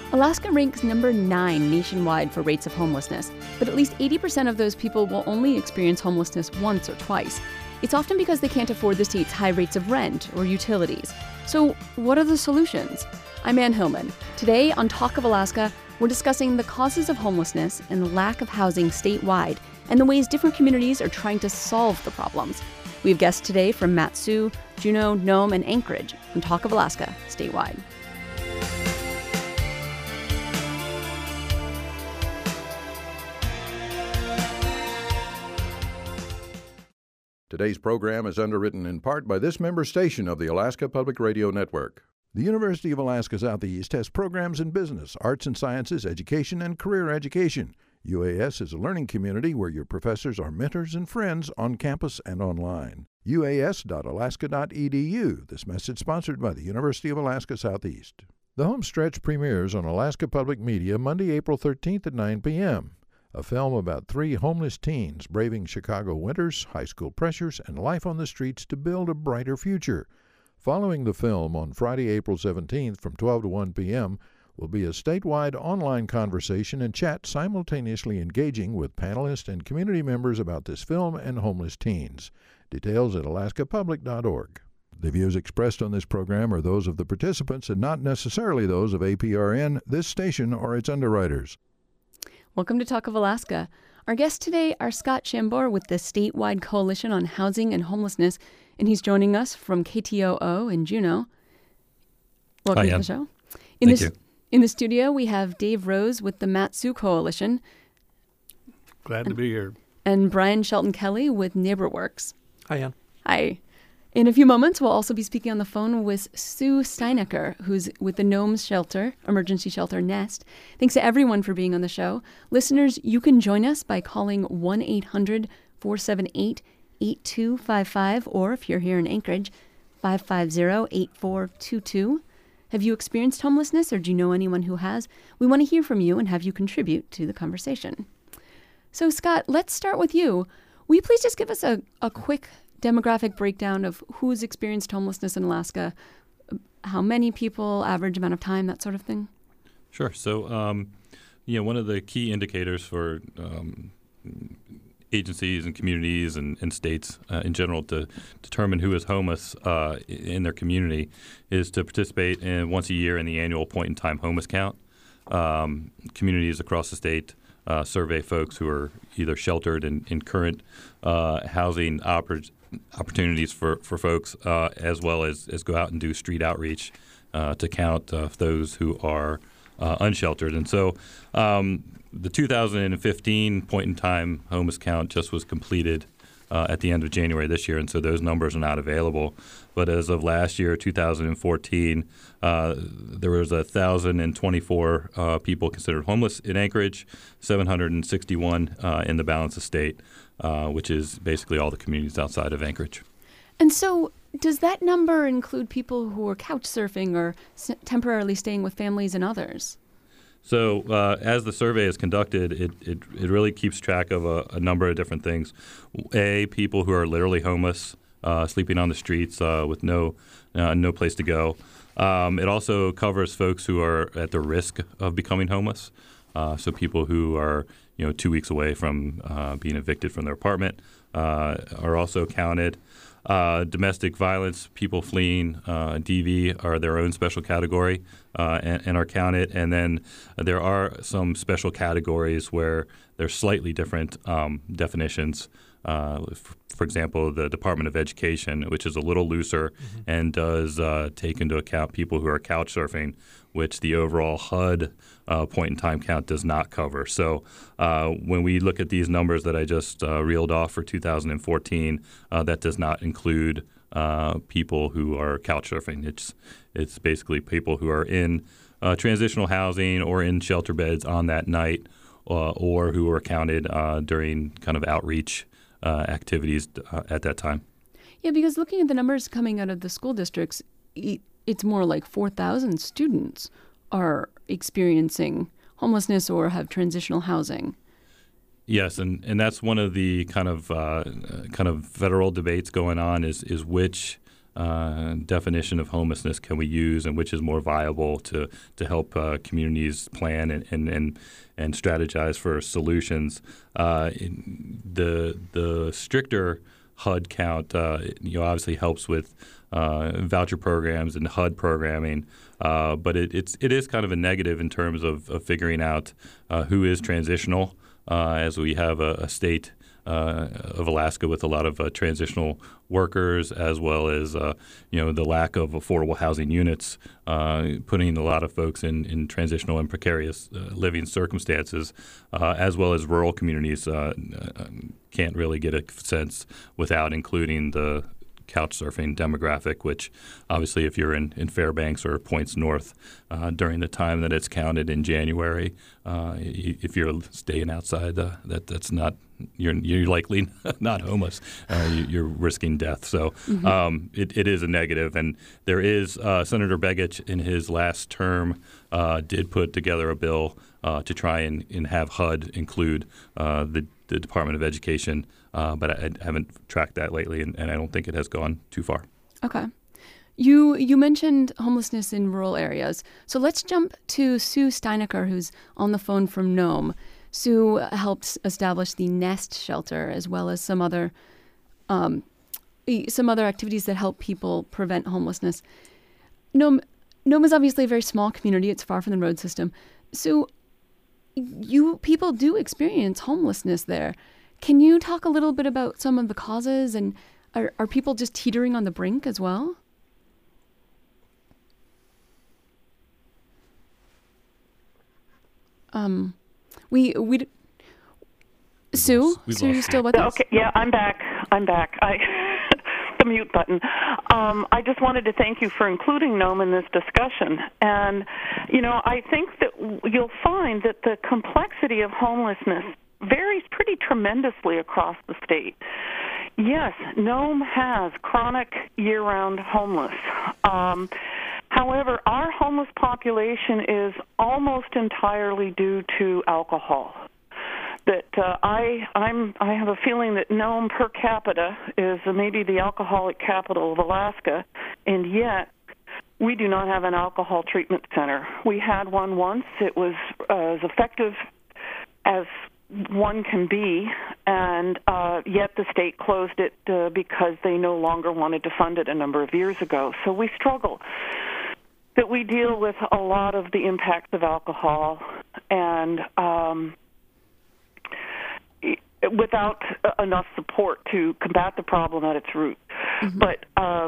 Alaska ranks number 9 nationwide for rates of homelessness, but at least 80% of those people will only experience homelessness once or twice. It's often because they can't afford the state's high rates of rent or utilities. So what are the solutions? I'm Ann Hillman. Today on Talk of Alaska, we're discussing the causes of homelessness and the lack of housing statewide and the ways different communities are trying to solve the problems. We have guests today from Mat-Su, Juneau, Nome, and Anchorage on Talk of Alaska statewide. Today's program is underwritten in part by this member station of the Alaska Public Radio Network. The University of Alaska Southeast has programs in business, arts and sciences, education, and career education. UAS is a learning community where your professors are mentors and friends on campus and online. uas.alaska.edu. This message sponsored by the University of Alaska Southeast. The Homestretch premieres on Alaska Public Media Monday, April 13th at 9 p.m. A film about 3 homeless teens braving Chicago winters, high school pressures, and life on the streets to build a brighter future. Following the film on Friday, April 17th from 12 to 1 p.m. will be a statewide online conversation and chat simultaneously engaging with panelists and community members about this film and homeless teens. Details at alaskapublic.org. The views expressed on this program are those of the participants and not necessarily those of APRN, this station, or its underwriters. Welcome to Talk of Alaska. Our guests today are Scott Chambor with the Statewide Coalition on Housing and Homelessness, and he's joining us from KTOO in Juneau. Welcome to the show. Thank you. In the studio, we have Dave Rose with the Mat-Su Coalition. Glad to be here. And Brian Shelton Kelly with NeighborWorks. Hi, Ann. Hi. In a few moments, we'll also be speaking on the phone with Sue Steinecker, who's with the Nome Shelter, emergency shelter Nest. Thanks to everyone for being on the show. Listeners, you can join us by calling 1-800-478-8255, or if you're here in Anchorage, 550-8422. Have you experienced homelessness, or do you know anyone who has? We want to hear from you and have you contribute to the conversation. So, Scott, let's start with you. Will you please just give us a quick demographic breakdown of who's experienced homelessness in Alaska, how many people, average amount of time, that sort of thing? Sure. So, one of the key indicators for agencies and communities and states in general to determine who is homeless in their community is to participate once a year in the annual point-in-time homeless count. Communities across the state survey folks who are either sheltered in current housing opportunities for folks, as well as go out and do street outreach to count those who are unsheltered. And so the 2015 point-in-time homeless count just was completed at the end of January this year, and so those numbers are not available. But as of last year, 2014, there was 1,024 people considered homeless in Anchorage, 761 in the balance of state, which is basically all the communities outside of Anchorage. And so does that number include people who are couch surfing or temporarily staying with families and others? So as the survey is conducted, it really keeps track of a number of different things. People who are literally homeless, sleeping on the streets with no place to go. It also covers folks who are at the risk of becoming homeless. So people who are 2 weeks away from being evicted from their apartment are also counted. Domestic violence, people fleeing DV are their own special category and are counted. And then there are some special categories where there's slightly different definitions. For example, the Department of Education, which is a little looser and does take into account people who are couch surfing, which the overall HUD point-in-time count does not cover. So when we look at these numbers that I just reeled off for 2014, that does not include people who are couch surfing. It's basically people who are in transitional housing or in shelter beds on that night, or who are counted during kind of outreach activities at that time. Yeah, because looking at the numbers coming out of the school districts, it's more like 4,000 students are experiencing homelessness or have transitional housing. Yes, and that's one of the kind of federal debates going on is which definition of homelessness can we use, and which is more viable to help communities plan and strategize for solutions. The stricter HUD count, obviously helps with voucher programs and HUD programming, but it is kind of a negative in terms of figuring out who is transitional, as we have a state of Alaska with a lot of transitional workers, as well as the lack of affordable housing units, putting a lot of folks in transitional and precarious living circumstances, as well as rural communities can't really get a sense without including the couch surfing demographic, which obviously if you're in Fairbanks or points north during the time that it's counted in January, if you're staying outside, that's not you're likely not homeless. You're risking death. So it is a negative. And there is Senator Begich in his last term did put together a bill to try and have HUD include the Department of Education, but I haven't tracked that lately, and I don't think it has gone too far. Okay. You mentioned homelessness in rural areas. So let's jump to Sue Steinecker, who's on the phone from Nome. Sue helped establish the Nest shelter, as well as some other activities that help people prevent homelessness. Nome is obviously a very small community. It's far from the road system. So people do experience homelessness there. Can you talk a little bit about some of the causes, and are people just teetering on the brink as well? Sue, you still with us? Okay, yeah, I'm back. The mute button. I just wanted to thank you for including Nome in this discussion. And, I think that you'll find that the complexity of homelessness varies pretty tremendously across the state. Yes, Nome has chronic year-round homeless. However, our homeless population is almost entirely due to alcohol. That I have a feeling that Nome per capita is maybe the alcoholic capital of Alaska, and yet we do not have an alcohol treatment center. We had one once. It was as effective as one can be, and yet the state closed it because they no longer wanted to fund it a number of years ago. So we struggle. That we deal with a lot of the impacts of alcohol, and without enough support to combat the problem at its root. Mm-hmm. But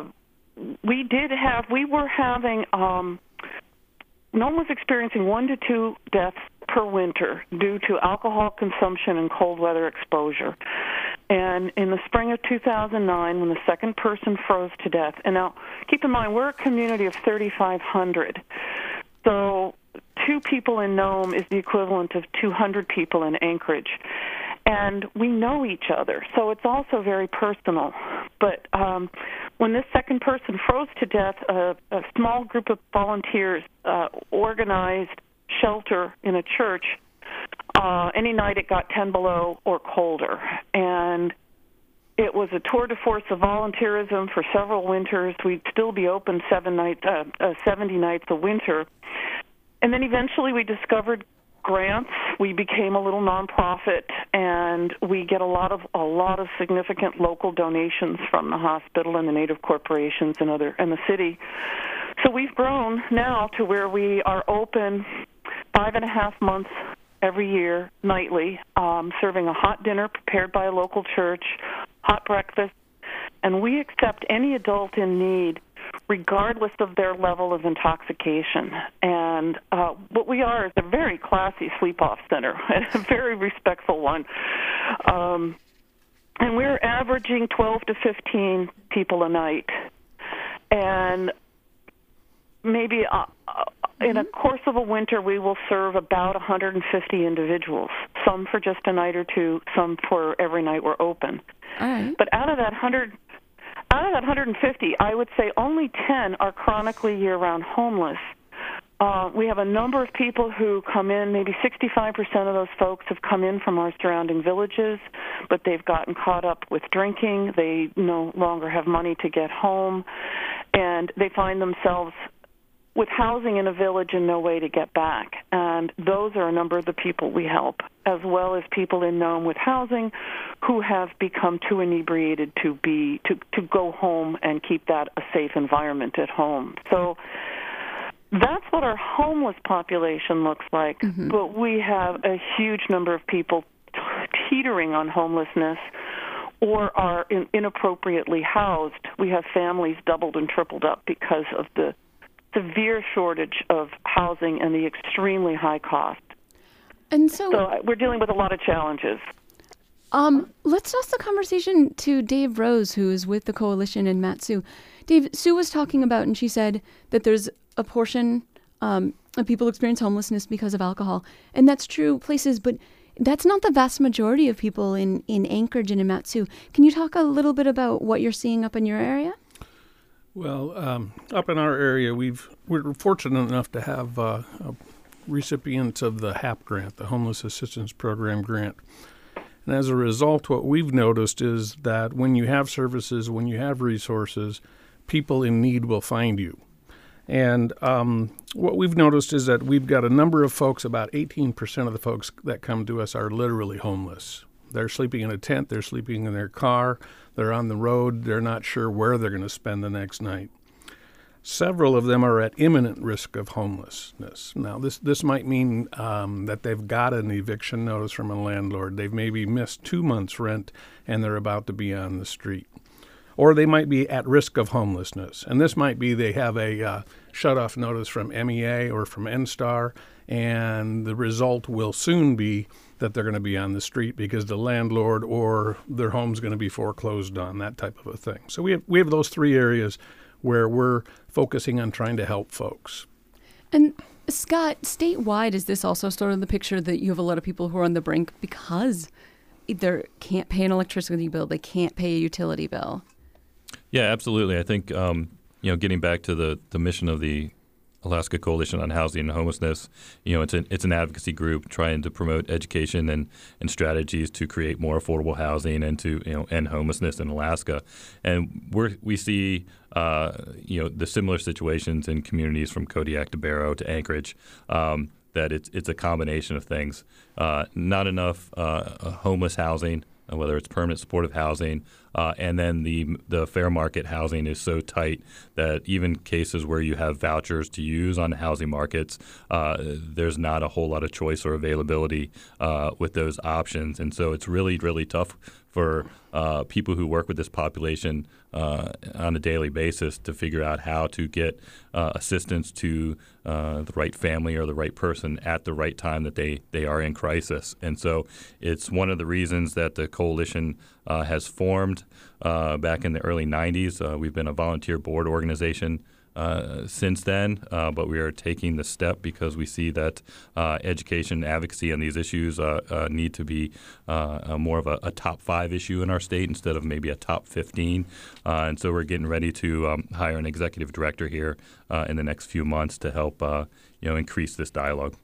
Nome was experiencing 1 to 2 deaths per winter due to alcohol consumption and cold weather exposure. And in the spring of 2009, when the second person froze to death, and now keep in mind, we're a community of 3,500. So 2 people in Nome is the equivalent of 200 people in Anchorage. And we know each other, so it's also very personal. But when this second person froze to death, a small group of volunteers organized shelter in a church. Any night it got 10 below or colder. And it was a tour de force of volunteerism for several winters. We'd still be open 70 nights a winter. And then eventually we discovered grants. We became a little nonprofit, and we get a lot of significant local donations from the hospital and the Native corporations and the city. So we've grown now to where we are open 5.5 months every year, nightly, serving a hot dinner prepared by a local church, hot breakfast, and we accept any adult in need regardless of their level of intoxication. And what we are is a very classy sleep-off center, a very respectful one. And we're averaging 12 to 15 people a night. And maybe in a course of a winter, we will serve about 150 individuals, some for just a night or two, some for every night we're open. All right. But out of that 150, I would say only 10 are chronically year-round homeless. We have a number of people who come in. Maybe 65% of those folks have come in from our surrounding villages, but they've gotten caught up with drinking. They no longer have money to get home, and they find themselves with housing in a village and no way to get back. And those are a number of the people we help, as well as people in Nome with housing who have become too inebriated to go home and keep that a safe environment at home. So that's what our homeless population looks like. Mm-hmm. But we have a huge number of people teetering on homelessness or are inappropriately housed. We have families doubled and tripled up because of the severe shortage of housing and the extremely high cost. And so we're dealing with a lot of challenges. Let's toss the conversation to Dave Rose, who is with the coalition, and Matt Sue. Dave, Sue was talking about, and she said that there's a portion of people experience homelessness because of alcohol. And that's true places, but that's not the vast majority of people in Anchorage and in Mat-Su. Can you talk a little bit about what you're seeing up in your area? Well, up in our area, we're fortunate enough to have recipients of the HAP grant, the Homeless Assistance Program grant. And as a result, what we've noticed is that when you have services, when you have resources, people in need will find you. And what we've noticed is that we've got a number of folks, about 18% of the folks that come to us are literally homeless. They're sleeping in a tent, they're sleeping in their car, they're on the road, they're not sure where they're going to spend the next night. Several of them are at imminent risk of homelessness. Now, this might mean that they've got an eviction notice from a landlord. They've maybe missed 2 months' rent, and they're about to be on the street. Or they might be at risk of homelessness. And this might be they have a shut-off notice from MEA or from NSTAR, and the result will soon be that they're going to be on the street because the landlord or their home's going to be foreclosed on, that type of a thing. So we have those three areas where we're focusing on trying to help folks. And Scott, statewide, is this also sort of the picture that you have a lot of people who are on the brink because they can't pay an electricity bill, they can't pay a utility bill? Yeah, absolutely. I think, getting back to the mission of the Alaska Coalition on Housing and Homelessness, it's an advocacy group trying to promote education and strategies to create more affordable housing and to end homelessness in Alaska. And we see the similar situations in communities from Kodiak to Barrow to Anchorage. That it's a combination of things. Not enough homeless housing, whether it's permanent supportive housing, and then the fair market housing is so tight that even cases where you have vouchers to use on housing markets, there's not a whole lot of choice or availability with those options. And so it's really, really tough for people who work with this population on a daily basis to figure out how to get assistance to the right family or the right person at the right time that they are in crisis. And so it's one of the reasons that the coalition has formed back in the early 90s. We've been a volunteer board organization since then, but we are taking the step because we see that education and advocacy on these issues need to be more of a top 5 issue in our state instead of maybe a top 15. And so we're getting ready to hire an executive director here in the next few months to help increase this dialogue.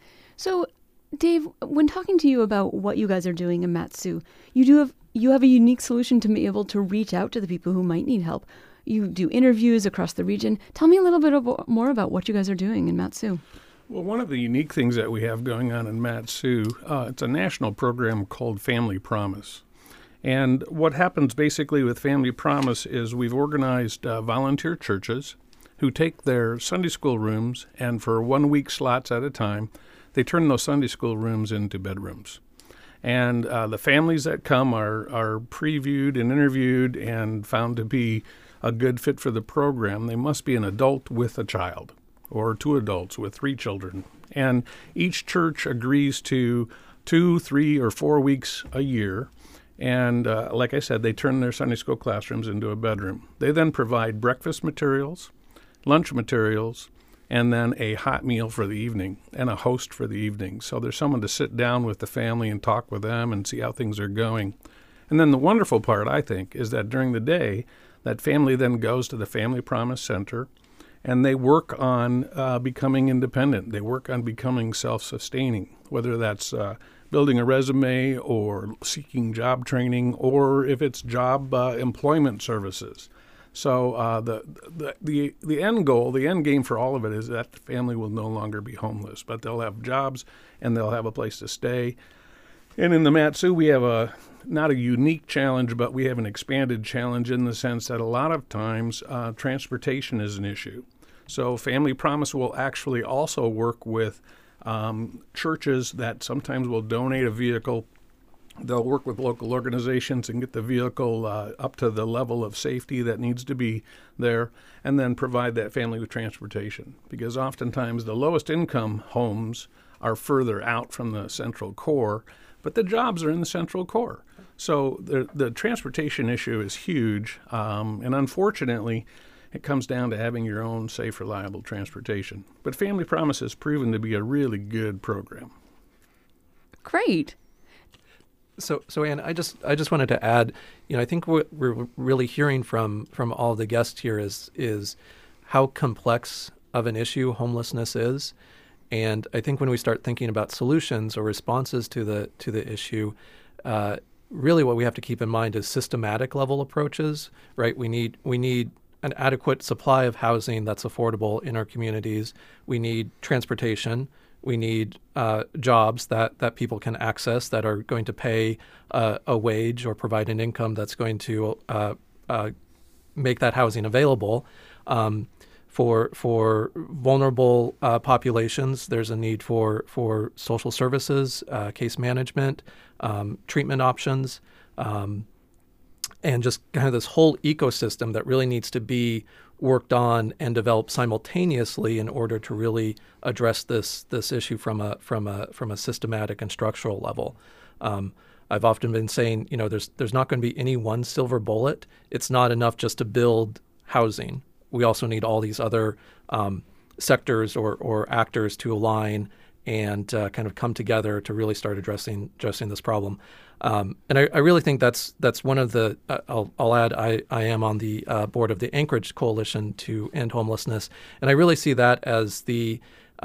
So, Dave, when talking to you about what you guys are doing in Mat-Su, you have a unique solution to be able to reach out to the people who might need help. You do interviews across the region. Tell me a little bit more about what you guys are doing in Mat-Su. Well, one of the unique things that we have going on in Mat-Su, it's a national program called Family Promise. And what happens basically with Family Promise is we've organized volunteer churches who take their Sunday school rooms and for 1 week slots at a time, they turn those Sunday school rooms into bedrooms. And the families that come are previewed and interviewed and found to be a good fit for the program. They must be an adult with a child or 2 adults with 3 children. And each church agrees to 2, 3, or 4 weeks a year. And like I said, they turn their Sunday school classrooms into a bedroom. They then provide breakfast materials, lunch materials, and then a hot meal for the evening and a host for the evening. So there's someone to sit down with the family and talk with them and see how things are going. And then the wonderful part, I think, is that during the day, that family then goes to the Family Promise Center, and they work on becoming independent. They work on becoming self-sustaining, whether that's building a resume or seeking job training, or if it's job employment services. So the end goal, the end game for all of it is that the family will no longer be homeless, but they'll have jobs and they'll have a place to stay. And in the Mat-Su, we have not a unique challenge, but we have an expanded challenge in the sense that a lot of times transportation is an issue. So Family Promise will actually also work with churches that sometimes will donate a vehicle. They'll work with local organizations and get the vehicle up to the level of safety that needs to be there, and then provide that family with transportation. Because oftentimes the lowest income homes are further out from the central core, but the jobs are in the central core. So the transportation issue is huge, and unfortunately, it comes down to having your own safe, reliable transportation. But Family Promise has proven to be a really good program. Great. So Ann, I just wanted to add, I think what we're really hearing from all the guests here is how complex of an issue homelessness is. And I think when we start thinking about solutions or responses to the issue, really what we have to keep in mind is systematic level approaches, right? We need an adequate supply of housing that's affordable in our communities. We need transportation. We need jobs that people can access that are going to pay a wage or provide an income that's going to make that housing available. For vulnerable populations, there's a need for social services, case management, treatment options, and just kind of this whole ecosystem that really needs to be worked on and developed simultaneously in order to really address this issue from a systematic and structural level. I've often been saying, there's not going to be any one silver bullet. It's not enough just to build housing. We also need all these other sectors or actors to align and kind of come together to really start addressing this problem. And I really think that's one of the. I'll add. I am on the board of the Anchorage Coalition to End Homelessness, and I really see that as these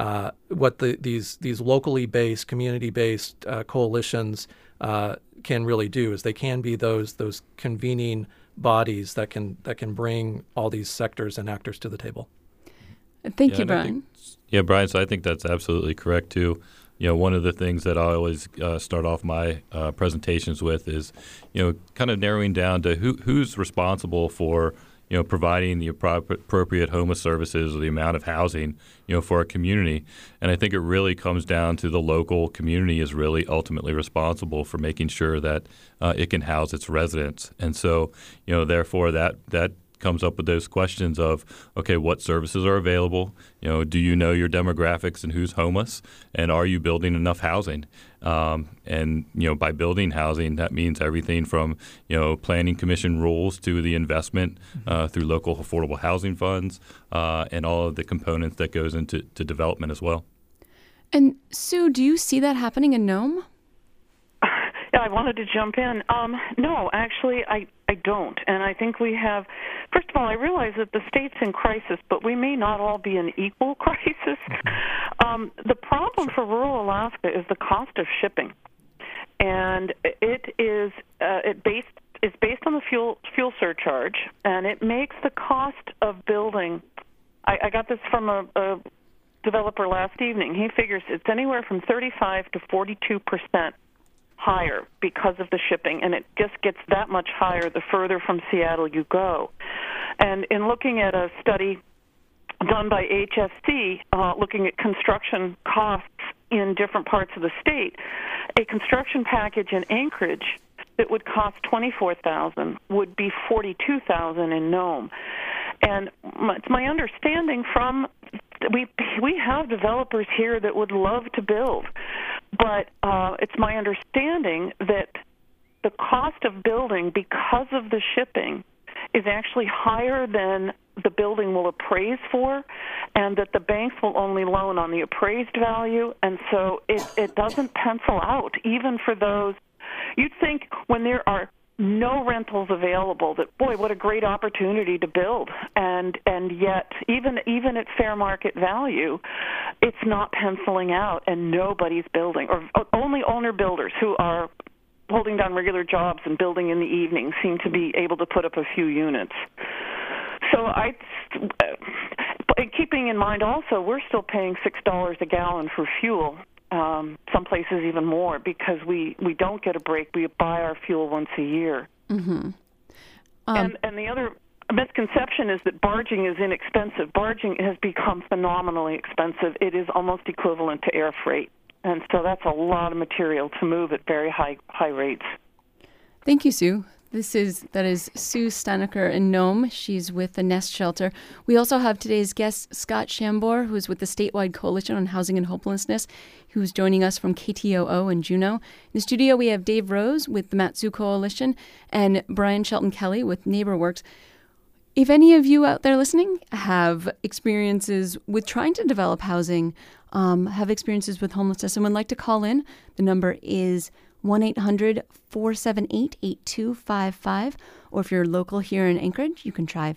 locally based, community based coalitions can really do. Is they can be those convening bodies that can bring all these sectors and actors to the table. Thank you, Brian. Brian, so I think that's absolutely correct, too. One of the things that I always start off my presentations with is, kind of narrowing down to who's responsible for, providing the appropriate homeless services or the amount of housing, for a community. And I think it really comes down to the local community is really ultimately responsible for making sure that it can house its residents. And so, therefore, that comes up with those questions of, okay, what services are available? Do you know your demographics and who's homeless? And are you building enough housing? And by building housing, that means everything from, planning commission rules to the investment through local affordable housing funds and all of the components that goes into development as well. And Sue, do you see that happening in Nome? Yeah, I wanted to jump in. No, actually, I don't. And I think we have, first of all, I realize that the state's in crisis, but we may not all be in equal crisis. The problem for rural Alaska is the cost of shipping. And it is based on the fuel surcharge, and it makes the cost of building, I got this from a developer last evening. He figures it's anywhere from 35 to 42% higher because of the shipping, and it just gets that much higher the further from Seattle you go. And in looking at a study done by HFC, looking at construction costs in different parts of the state, a construction package in Anchorage that would cost $24,000 would be $42,000 in Nome. And it's my understanding from we have developers here that would love to build, but it's my understanding that the cost of building because of the shipping is actually higher than the building will appraise for, and that the banks will only loan on the appraised value, and so it doesn't pencil out even for those. You'd think when there are no rentals available. That, boy, what a great opportunity to build, and yet even at fair market value, it's not penciling out, and nobody's building, or only owner builders who are holding down regular jobs and building in the evening seem to be able to put up a few units. So keeping in mind also, we're still paying $6 a gallon for fuel. Some places even more, because we don't get a break. We buy our fuel once a year. Mm-hmm. And the other misconception is that barging is inexpensive. Barging has become phenomenally expensive. It is almost equivalent to air freight. And so that's a lot of material to move at very high rates. Thank you, Sue. That is Sue Steinecker in Nome. She's with the Nest Shelter. We also have today's guest, Scott Shambor, who is with the Statewide Coalition on Housing and Hopelessness, who's joining us from KTOO in Juneau. In the studio, we have Dave Rose with the Mat-Su Coalition and Brian Shelton Kelly with NeighborWorks. If any of you out there listening have experiences with trying to develop housing, have experiences with homelessness, and would like to call in, the number is 1-800-478-8255. Or if you're local here in Anchorage, you can try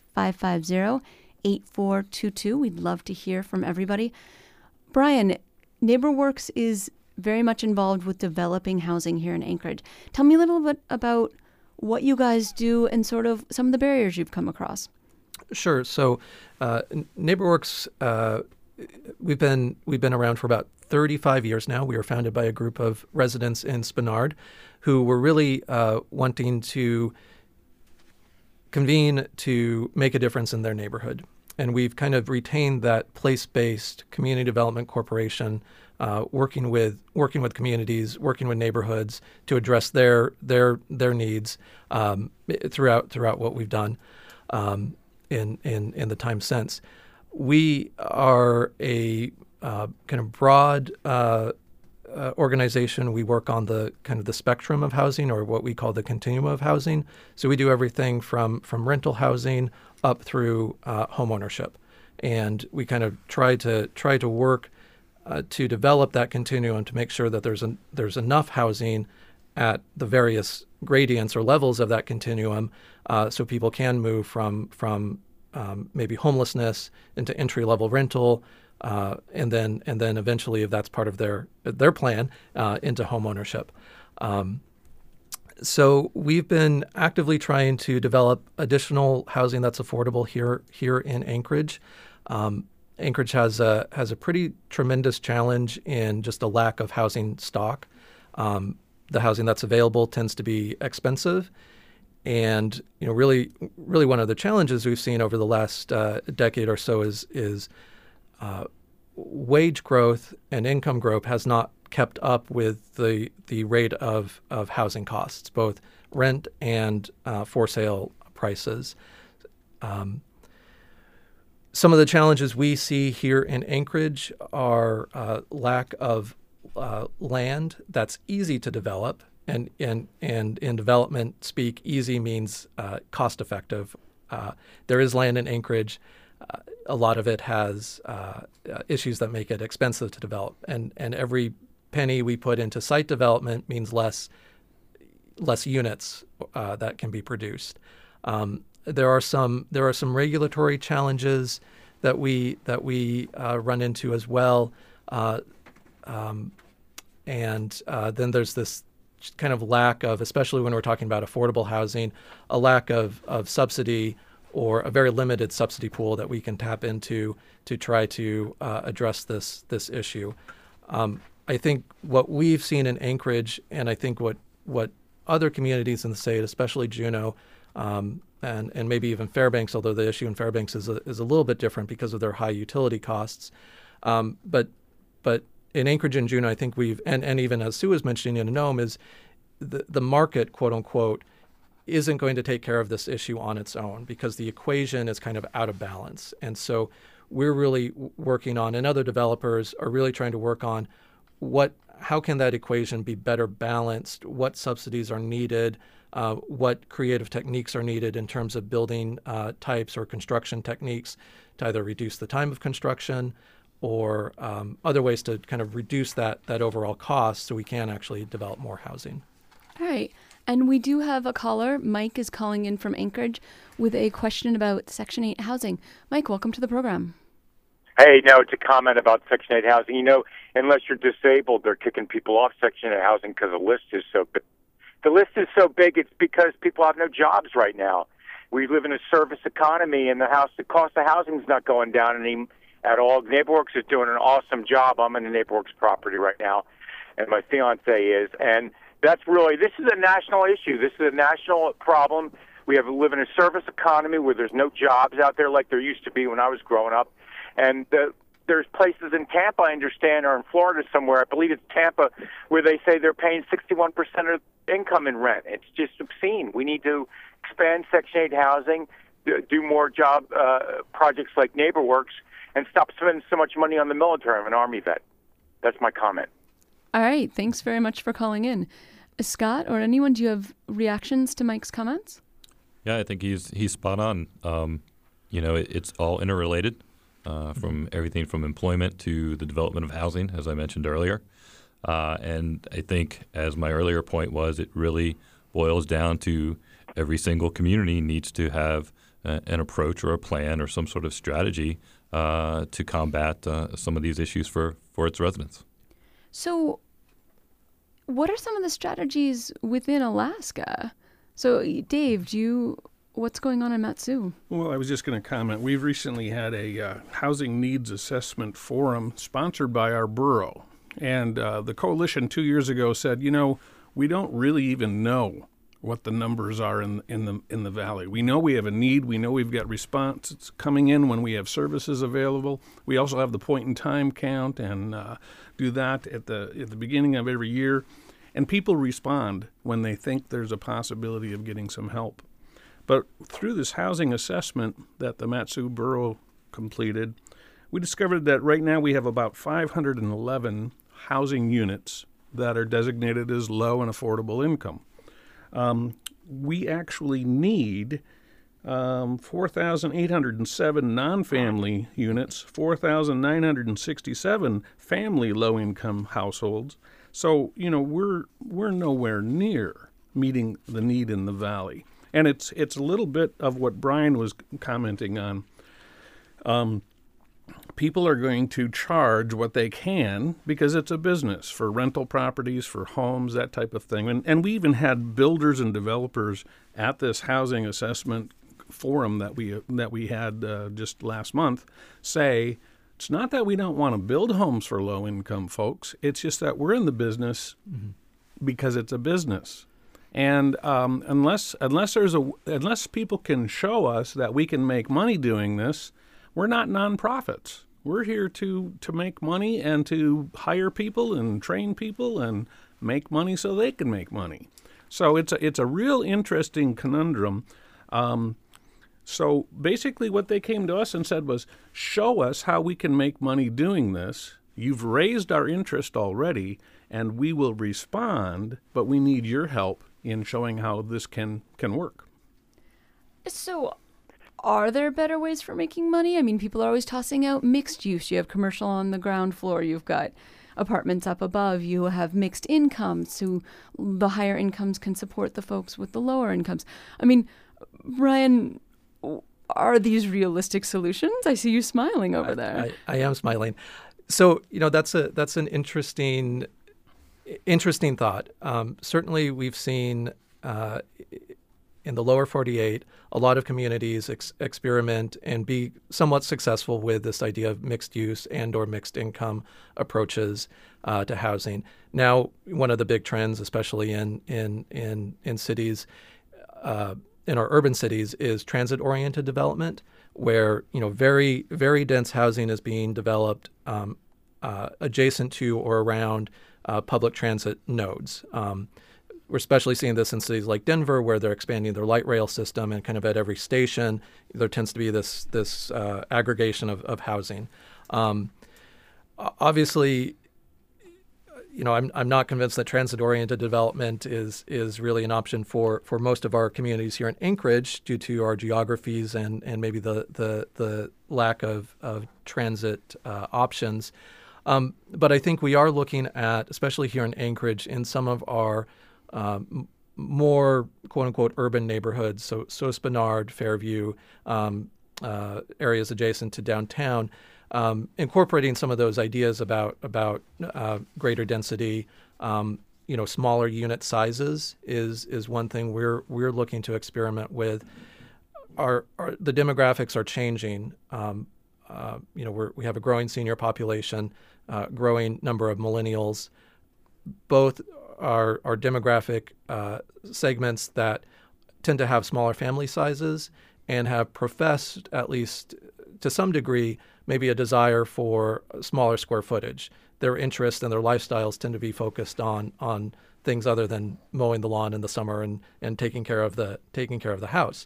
550-8422. We'd love to hear from everybody. Brian, NeighborWorks is very much involved with developing housing here in Anchorage. Tell me a little bit about what you guys do and sort of some of the barriers you've come across. Sure. So NeighborWorks, we've been around for about 35 years now. We were founded by a group of residents in Spenard who were really wanting to convene to make a difference in their neighborhood. And we've kind of retained that place-based community development corporation, working with communities, working with neighborhoods to address their needs throughout what we've done in the time since. We are a kind of broad organization. We work on the kind of the spectrum of housing, or what we call the continuum of housing. So we do everything from rental housing up through home ownership, and we kind of try to work to develop that continuum to make sure that there's enough housing at the various gradients or levels of that continuum, so people can move from maybe homelessness into entry-level rental, and then eventually, if that's part of their plan, into home ownership. So we've been actively trying to develop additional housing that's affordable here in Anchorage. Anchorage has a pretty tremendous challenge in just a lack of housing stock. The housing that's available tends to be expensive. And really one of the challenges we've seen over the last decade or so is wage growth and income growth has not kept up with the rate of housing costs, both rent and for sale prices. Some of the challenges we see here in Anchorage are lack of land that's easy to develop. And in development speak, easy means cost effective. There is land in Anchorage. A lot of it has issues that make it expensive to develop, and every penny we put into site development means less units that can be produced. There are some regulatory challenges that we run into as well, and then there's this kind of lack of, especially when we're talking about affordable housing, a lack of subsidy, or a very limited subsidy pool that we can tap into to try to address this issue. I think what we've seen in Anchorage, and I think what other communities in the state, especially Juneau, and maybe even Fairbanks, although the issue in Fairbanks is a little bit different because of their high utility costs. But in Anchorage and Juneau, I think and even as Sue was mentioning in Nome, is the market, quote unquote, isn't going to take care of this issue on its own, because the equation is kind of out of balance. And so we're really working on, and other developers are really trying to work on, how can that equation be better balanced? What subsidies are needed? What creative techniques are needed in terms of building types or construction techniques to either reduce the time of construction or other ways to kind of reduce that overall cost so we can actually develop more housing. All right. And we do have a caller. Mike is calling in from Anchorage with a question about Section 8 housing. Mike, welcome to the program. Hey, no, it's a comment about Section 8 housing. You know, unless you're disabled, they're kicking people off Section 8 housing because the list is so big. The list is so big, it's because people have no jobs right now. We live in a service economy, and the cost of housing is not going down at all. NeighborWorks is doing an awesome job. I'm in a NeighborWorks property right now, and my fiance is. And this is a national issue. This is a national problem. We live in a service economy where there's no jobs out there like there used to be when I was growing up. And there's places in Tampa, I understand, or in Florida somewhere, I believe it's Tampa, where they say they're paying 61% of income in rent. It's just obscene. We need to expand Section 8 housing, do more job projects like NeighborWorks, and stop spending so much money on the military. I'm an Army vet. That's my comment. All right. Thanks very much for calling in. Scott or anyone, do you have reactions to Mike's comments? Yeah, I think he's spot on. It's all interrelated. From everything from employment to the development of housing, as I mentioned earlier. And I think, as my earlier point was, it really boils down to every single community needs to have an approach or a plan or some sort of strategy to combat some of these issues for its residents. So what are some of the strategies within Alaska? So, Dave, what's going on in Mat-Su? Well, I was just going to comment. We've recently had a housing needs assessment forum sponsored by our borough. And the coalition 2 years ago said, we don't really even know what the numbers are in the valley. We know we have a need. We know we've got responses coming in when we have services available. We also have the point in time count and do that at the beginning of every year. And people respond when they think there's a possibility of getting some help. But through this housing assessment that the Mat-Su Borough completed, we discovered that right now we have about 511 housing units that are designated as low and affordable income. We actually need 4,807 non-family units, 4,967 family low-income households. So, we're nowhere near meeting the need in the valley. And it's a little bit of what Brian was commenting on. People are going to charge what they can because it's a business for rental properties, for homes, that type of thing. And we even had builders and developers at this housing assessment forum that we had just last month say, it's not that we don't want to build homes for low-income folks. It's just that we're in the business because it's a business. And unless people can show us that we can make money doing this, we're not nonprofits. We're here to make money and to hire people and train people and make money so they can make money. So it's a real interesting conundrum. So basically what they came to us and said was, show us how we can make money doing this. You've raised our interest already, and we will respond, but we need your help in showing how this can work. So are there better ways for making money? I mean, people are always tossing out mixed use. You have commercial on the ground floor. You've got apartments up above. You have mixed incomes, so the higher incomes can support the folks with the lower incomes. I mean, Brian, are these realistic solutions? I see you smiling over there. I am smiling. So, that's an interesting thought. Certainly, we've seen in the lower 48 a lot of communities experiment and be somewhat successful with this idea of mixed use and or mixed income approaches to housing. Now, one of the big trends, especially in cities, in our urban cities, is transit-oriented development, where very, very dense housing is being developed adjacent to or around public transit nodes. We're especially seeing this in cities like Denver, where they're expanding their light rail system, and kind of at every station there tends to be this aggregation of housing. Obviously, I'm not convinced that transit-oriented development is really an option for most of our communities here in Anchorage due to our geographies and maybe the lack of transit options. But I think we are looking at, especially here in Anchorage, in some of our more quote-unquote urban neighborhoods, so Spinard, Fairview, areas adjacent to downtown, incorporating some of those ideas about greater density, smaller unit sizes is one thing we're looking to experiment with. The demographics are changing. We have a growing senior population, growing number of millennials. Both are demographic segments that tend to have smaller family sizes and have professed, at least to some degree, maybe a desire for smaller square footage. Their interests and their lifestyles tend to be focused on things other than mowing the lawn in the summer and taking care of the house.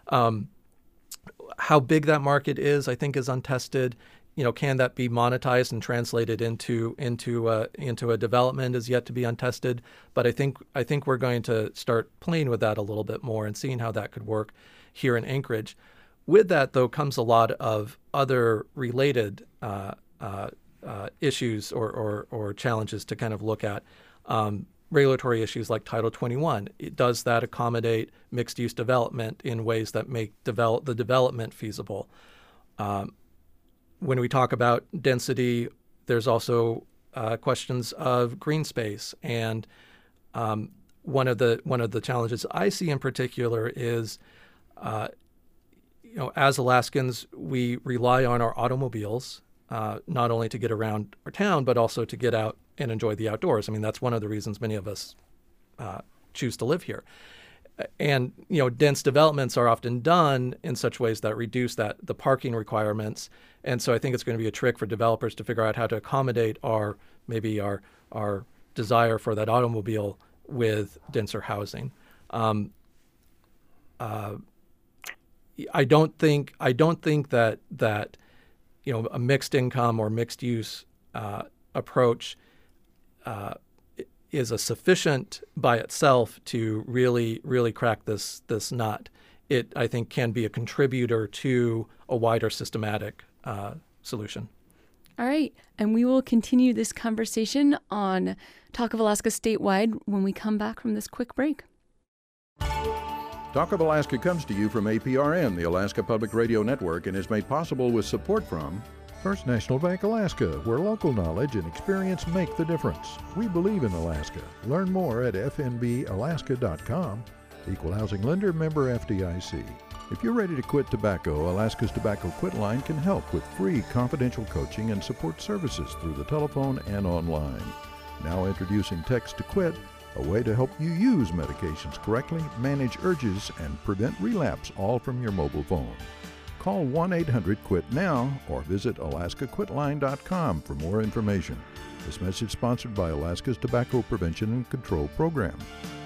How big that market is, I think, is untested. Can that be monetized and translated into a development is yet to be untested. But I think we're going to start playing with that a little bit more and seeing how that could work here in Anchorage. With that, though, comes a lot of other related issues or challenges to kind of look at. Regulatory issues like Title 21. Does that accommodate mixed-use development in ways that make the development feasible? When we talk about density, there's also questions of green space, and one of the challenges I see in particular is, as Alaskans, we rely on our automobiles not only to get around our town, but also to get out and enjoy the outdoors. I mean, that's one of the reasons many of us choose to live here. And, dense developments are often done in such ways that reduce the parking requirements. And so I think it's going to be a trick for developers to figure out how to accommodate our desire for that automobile with denser housing. I don't think that a mixed income or mixed use approach is a sufficient by itself to really crack this nut. It, I think, can be a contributor to a wider systematic solution. All right. And we will continue this conversation on Talk of Alaska Statewide when we come back from this quick break. Talk of Alaska comes to you from APRN, the Alaska Public Radio Network, and is made possible with support from First National Bank Alaska, where local knowledge and experience make the difference. We believe in Alaska. Learn more at fnbalaska.com. Equal Housing Lender, member FDIC. If you're ready to quit tobacco, Alaska's Tobacco Quit Line can help with free confidential coaching and support services through the telephone and online. Now introducing Text to Quit, a way to help you use medications correctly, manage urges, and prevent relapse, all from your mobile phone. Call 1-800-QUIT-NOW or visit alaskaquitline.com for more information. This message sponsored by Alaska's Tobacco Prevention and Control Program.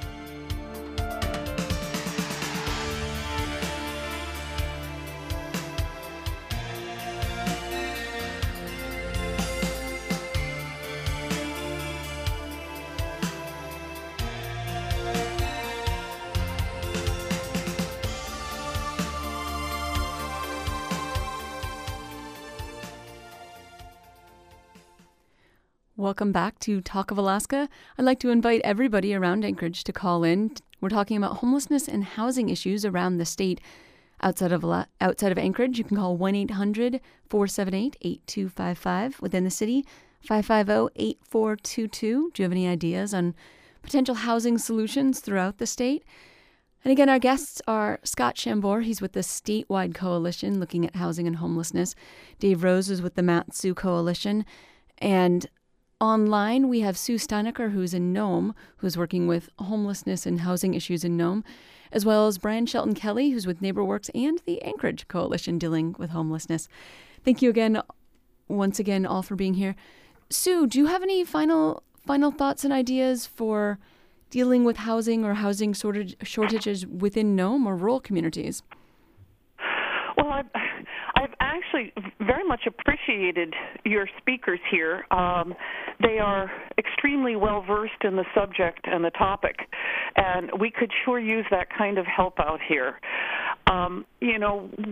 Welcome back to Talk of Alaska. I'd like to invite everybody around Anchorage to call in. We're talking about homelessness and housing issues around the state. Outside of Anchorage, you can call 1-800-478-8255. Within the city, 550-8422. Do you have any ideas on potential housing solutions throughout the state? And again, our guests are Scott Chambord. He's with the statewide coalition looking at housing and homelessness. Dave Rose is with the Mat-Su Coalition. And online, we have Sue Steinecker, who's in Nome, who's working with homelessness and housing issues in Nome, as well as Brian Shelton Kelly, who's with NeighborWorks and the Anchorage Coalition dealing with homelessness. Thank you again, once again, all for being here. Sue, do you have any final thoughts and ideas for dealing with housing or housing shortages within Nome or rural communities? Well, I've actually very much appreciated your speakers here. They are extremely well versed in the subject and the topic, and we could sure use that kind of help out here.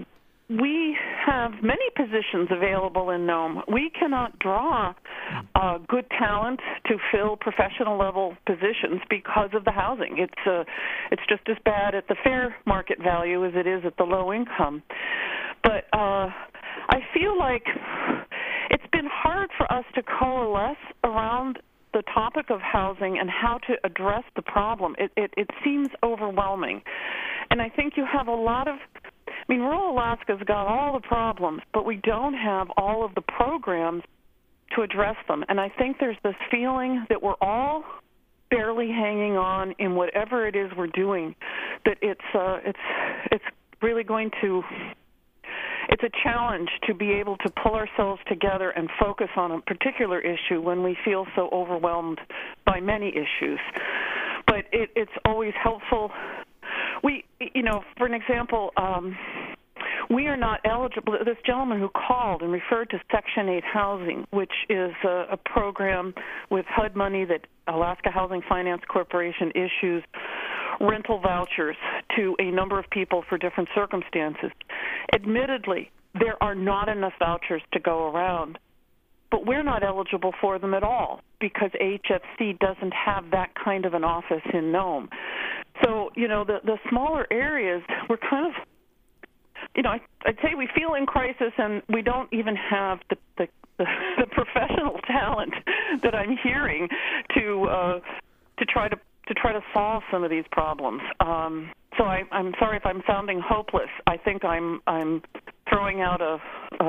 we have many positions available in Nome. We cannot draw good talent to fill professional level positions because of the housing. It's just as bad at the fair market value as it is at the low income. But I feel like it's been hard for us to coalesce around the topic of housing and how to address the problem. It seems overwhelming. And I think you have a lot of, rural Alaska's got all the problems, but we don't have all of the programs to address them. And I think there's this feeling that we're all barely hanging on in whatever it is we're doing, that it's really going to, it's a challenge to be able to pull ourselves together and focus on a particular issue when we feel so overwhelmed by many issues. But it's always helpful. For an example, we are not eligible. This gentleman who called and referred to Section 8 housing, which is a program with HUD money that Alaska Housing Finance Corporation issues rental vouchers to a number of people for different circumstances. Admittedly, there are not enough vouchers to go around, but we're not eligible for them at all because HFC doesn't have that kind of an office in Nome. So, the smaller areas, we're kind of, I'd say we feel in crisis, and we don't even have the professional talent that I'm hearing to try to solve some of these problems. So I'm sorry if I'm sounding hopeless. I think I'm throwing out a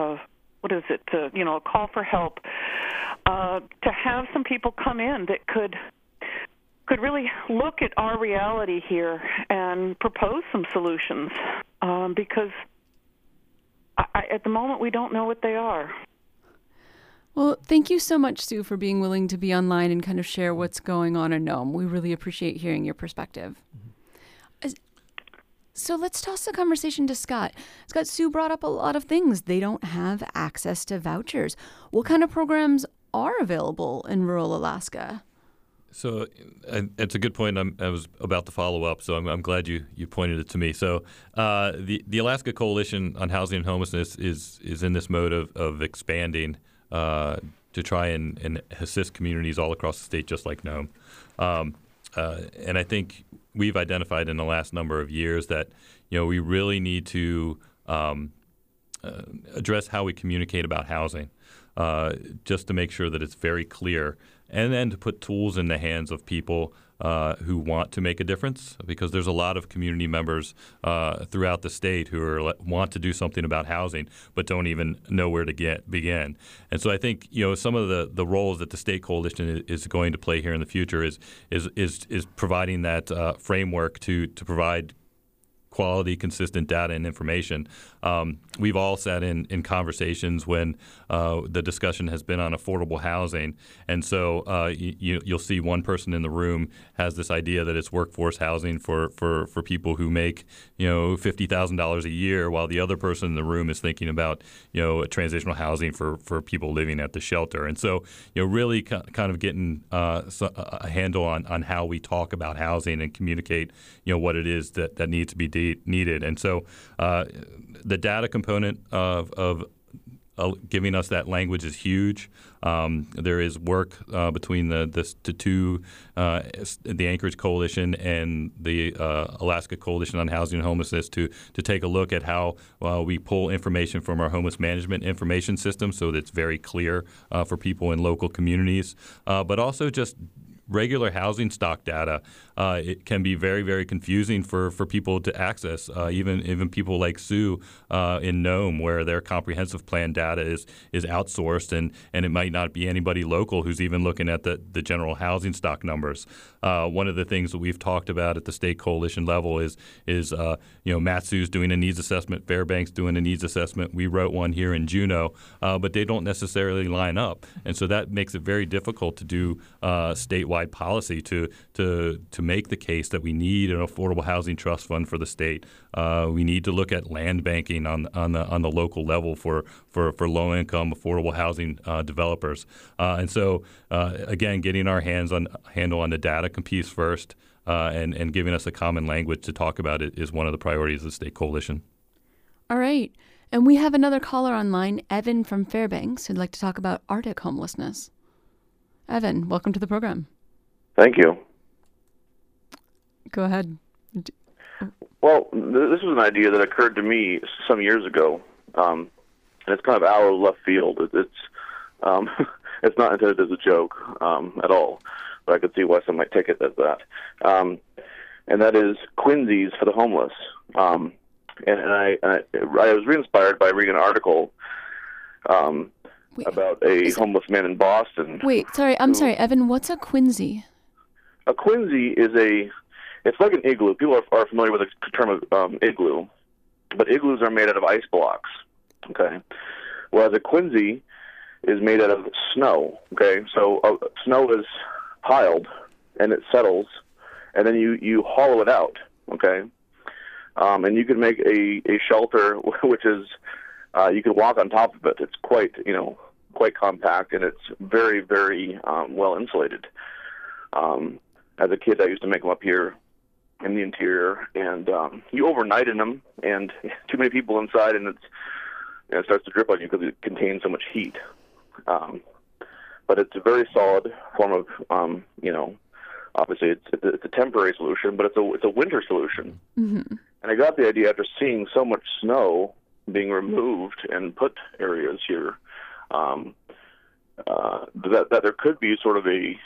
call for help to have some people come in that could really look at our reality here and propose some solutions, because at the moment we don't know what they are. Well, thank you so much, Sue, for being willing to be online and kind of share what's going on in Nome. We really appreciate hearing your perspective. Mm-hmm. So let's toss the conversation to Scott. Scott, Sue brought up a lot of things. They don't have access to vouchers. What kind of programs are available in rural Alaska? So it's a good point. I was about to follow up, so I'm glad you pointed it to me. So the Alaska Coalition on Housing and Homelessness is in this mode of expanding to try and assist communities all across the state, just like Nome. And I think we've identified in the last number of years that we really need to address how we communicate about housing, just to make sure that it's very clear. And then to put tools in the hands of people who want to make a difference, because there's a lot of community members throughout the state who want to do something about housing but don't even know where to begin. And so I think some of the roles that the state coalition is going to play here in the future is providing that framework to provide quality, consistent data and information. We've all sat in conversations when the discussion has been on affordable housing, and so you'll see one person in the room has this idea that it's workforce housing for people who make $50,000 a year, while the other person in the room is thinking about a transitional housing for people living at the shelter. And so really kind of getting a handle on how we talk about housing and communicate what it is that needs to be needed. And so the data component of giving us that language is huge. There is work between the Anchorage Coalition and the Alaska Coalition on Housing and Homelessness to take a look at how we pull information from our homeless management information system so that it's very clear for people in local communities, but also just regular housing stock data. It can be very, very confusing for people to access, even people like Sue in Nome, where their comprehensive plan data is outsourced, and it might not be anybody local who's even looking at the general housing stock numbers. One of the things that we've talked about at the state coalition level is Matsu's doing a needs assessment, Fairbanks doing a needs assessment. We wrote one here in Juneau, but they don't necessarily line up, and so that makes it very difficult to do statewide policy to make the case that we need an affordable housing trust fund for the state. We need to look at land banking on the local level for low income affordable housing developers. And so again, getting our handle on the data piece first and giving us a common language to talk about it is one of the priorities of the state coalition. All right. And we have another caller online, Evan from Fairbanks, who'd like to talk about Arctic homelessness. Evan, welcome to the program. Thank you. Go ahead. Well, this was an idea that occurred to me some years ago, and it's kind of out of left field. It's it's not intended as a joke at all, but I could see why some might take it as that. And that is Quincy's for the homeless. And I was re-inspired by reading an article about a homeless man in Boston. Wait, sorry, sorry, Evan, what's a Quincy? A Quincy is it's like an igloo. People are familiar with the term of igloo, but igloos are made out of ice blocks, okay? Whereas a Quincy is made out of snow, okay? So snow is piled, and it settles, and then you hollow it out, okay? And you can make a shelter, which is you can walk on top of it. It's quite compact, and it's very, very well insulated. As a kid, I used to make them up here in the interior, and you overnight in them, and too many people inside, and it starts to drip on you because it contains so much heat. But it's a very solid form of, obviously it's a temporary solution, but it's a winter solution. Mm-hmm. And I got the idea after seeing so much snow being removed and put areas here, that there could be sort of a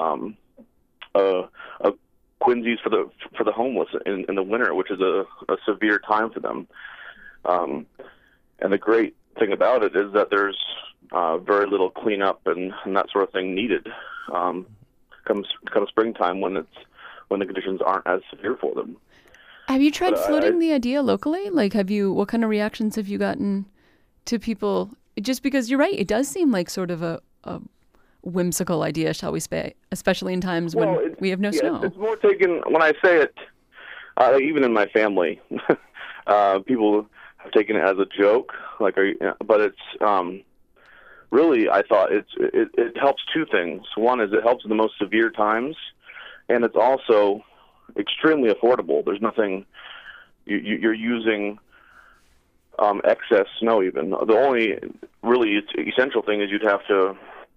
Quincy's for the homeless in the winter, which is a severe time for them. And the great thing about it is that there's very little cleanup and that sort of thing needed. Comes springtime when the conditions aren't as severe for them. Have you tried floating the idea locally? Like, what kind of reactions have you gotten to people? Just because you're right, it does seem like sort of a whimsical idea, shall we say, especially in times when we have no snow. It's more taken, when I say it, even in my family, people have taken it as a joke. But it's really, I thought it helps two things. One is it helps in the most severe times, and it's also extremely affordable. There's nothing you're using excess snow. Even the only really essential thing is you'd have to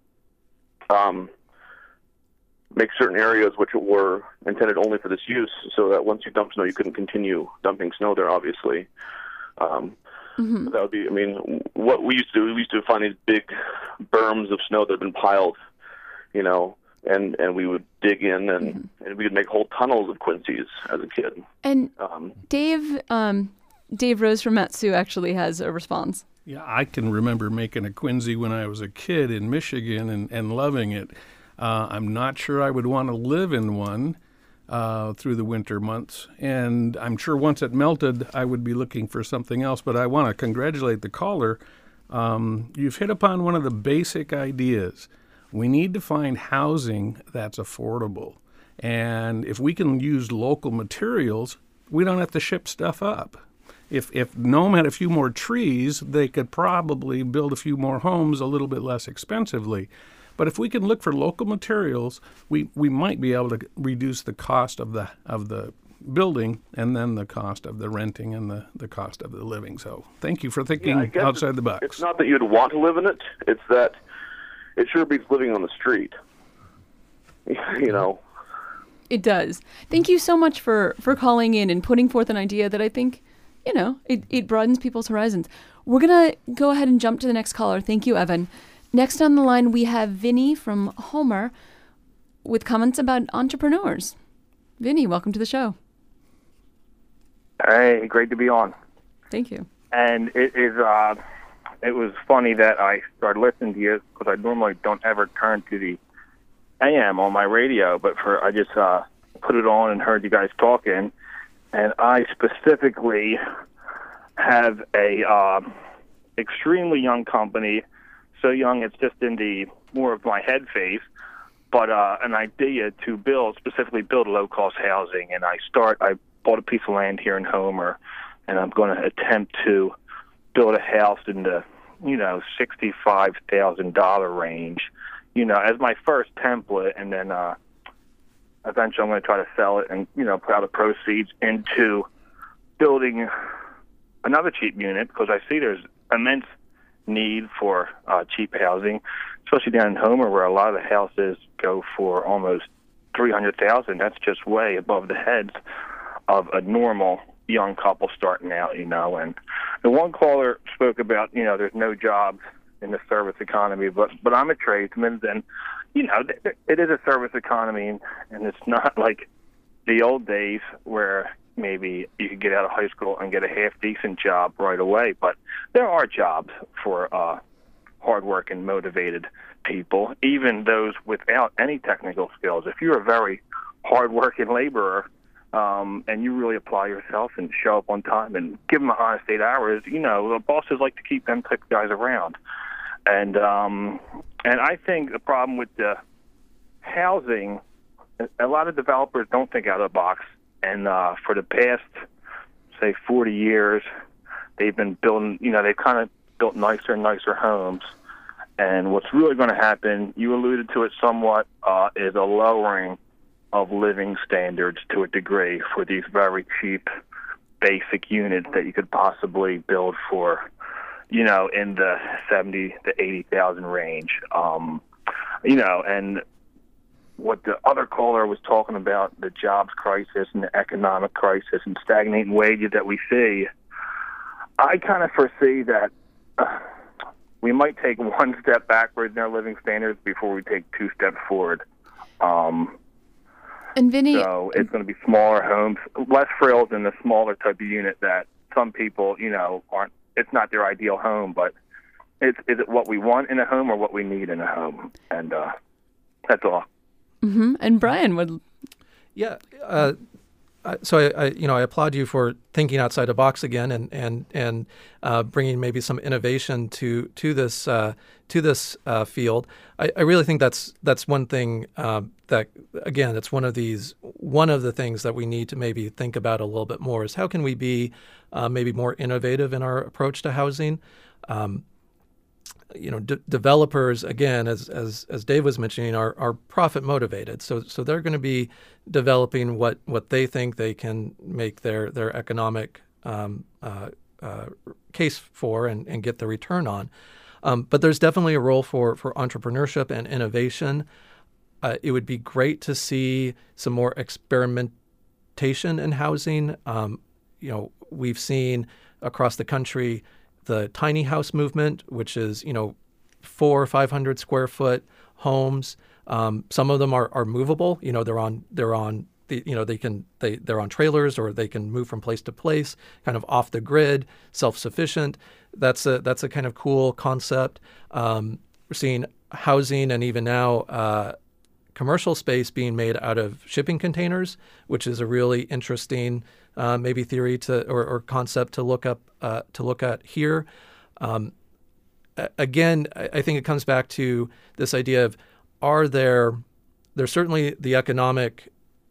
make certain areas which were intended only for this use, so that once you dump snow, you couldn't continue dumping snow there. Obviously, mm-hmm. That would be. I mean, what we used to do, we used to find these big berms of snow that had been piled, and we would dig in and we would make whole tunnels of Quincy's as a kid. And Dave Rose from Matsu actually has a response. Yeah, I can remember making a Quincy when I was a kid in Michigan and loving it. I'm not sure I would want to live in one through the winter months, and I'm sure once it melted, I would be looking for something else. But I want to congratulate the caller. You've hit upon one of the basic ideas. We need to find housing that's affordable. And if we can use local materials, we don't have to ship stuff up. If Nome had a few more trees, they could probably build a few more homes a little bit less expensively. But if we can look for local materials, we might be able to reduce the cost of the building and then the cost of the renting and the cost of the living. So thank you for thinking outside the box. It's not that you'd want to live in it. It's that it sure beats living on the street. It does. Thank you so much for calling in and putting forth an idea that I think, it broadens people's horizons. We're going to go ahead and jump to the next caller. Thank you, Evan. Next on the line, we have Vinny from Homer with comments about entrepreneurs. Vinny, welcome to the show. Hey, great to be on. Thank you. And it was funny that I started listening to you because I normally don't ever turn to the AM on my radio, but I just put it on and heard you guys talking, and I specifically have a extremely young company. So young it's just in the more of my head phase, but an idea to specifically build low-cost housing. And I bought a piece of land here in Homer, and I'm going to attempt to build a house in the, $65,000 range, as my first template. And then eventually I'm going to try to sell it and, put out the proceeds into building another cheap unit, because I see there's immense need for cheap housing, especially down in Homer, where a lot of the houses go for almost $300,000. That's just way above the heads of a normal young couple starting out, And the one caller spoke about, there's no jobs in the service economy, but I'm a tradesman, and it is a service economy, and it's not like the old days where maybe you could get out of high school and get a half-decent job right away. But there are jobs for hard-working, motivated people, even those without any technical skills. If you're a very hard-working laborer and you really apply yourself and show up on time and give them honest 8 hours, the bosses like to keep them type of guys around. And I think the problem with the housing, a lot of developers don't think out of the box. And for the past, say, 40 years, they've been building, they've kind of built nicer and nicer homes. And what's really going to happen, you alluded to it somewhat, is a lowering of living standards to a degree for these very cheap, basic units that you could possibly build for, in the 70 to 80,000 range. And what the other caller was talking about, the jobs crisis and the economic crisis and stagnating wages that we see, I kind of foresee that we might take one step backwards in our living standards before we take two steps forward. And Vinny, so it's going to be smaller homes, less frills in the smaller type of unit that some people, aren't. It's not their ideal home, but is it what we want in a home or what we need in a home? And that's all. Mm-hmm. And Brian would. Yeah. So I applaud you for thinking outside the box again and bringing maybe some innovation to this field. I really think that's one thing that, again, it's one of the things that we need to maybe think about a little bit more is how can we be maybe more innovative in our approach to housing. Developers, again, as Dave was mentioning, are profit motivated. So they're going to be developing what they think they can make their economic case for and get the return on. But there's definitely a role for entrepreneurship and innovation. It would be great to see some more experimentation in housing. We've seen across the country the tiny house movement, which is 400 or 500 square foot homes. Some of them are movable. They're on trailers, or they can move from place to place, kind of off the grid, self-sufficient. That's a kind of cool concept. We're seeing housing and even now commercial space being made out of shipping containers, which is a really interesting maybe theory or concept to look at here. Again, I think it comes back to this idea of there's certainly the economic